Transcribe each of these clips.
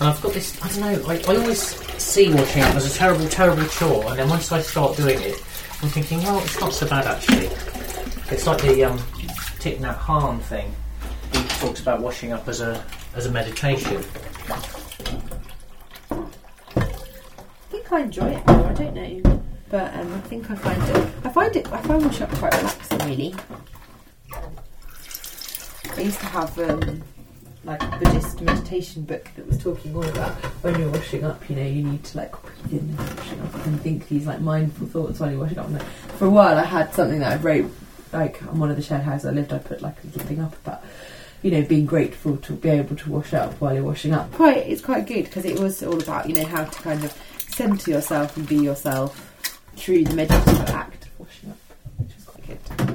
And I've got this, I don't know, I always see washing up as a terrible, terrible chore, and then once I start doing it, I'm thinking, well, it's not so bad actually. It's like the Thich Nhat Hanh thing. He talks about washing up as a meditation. I think I enjoy it more, I don't know. But I think I find washing up quite relaxing, really. I used to have like a Buddhist meditation book that was talking all about when you're washing up, you know, you need to like breathe in and washing up and think these like mindful thoughts while you're washing up. And for a while I had something that I wrote, like on one of the shared houses I lived, I put like a little thing up about, you know, being grateful to be able to wash up while you're washing up. It's quite good because it was all about, you know, how to kind of centre yourself and be yourself through the meditative act of washing up, which was quite good.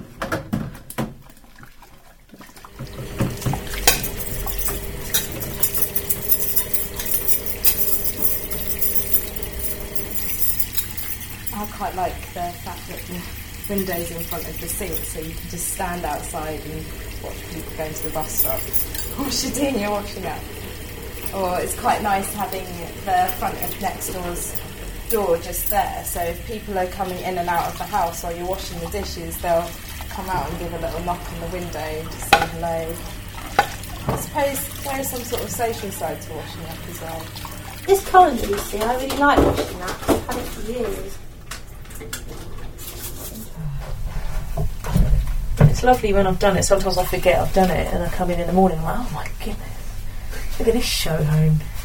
I quite like the fact that the window's in front of the sink, so you can just stand outside and watch people going to the bus stop. What you're doing, you're washing up. Or it's quite nice having the front of next door's door just there, so if people are coming in and out of the house while you're washing the dishes, they'll come out and give a little knock on the window and just say hello. I suppose there is some sort of social side to washing up as well. This colander, you see, I really like washing up. I've had it for years. It's lovely when I've done it. Sometimes I forget I've done it and I come in the morning and I'm like, oh my goodness, look at this show home.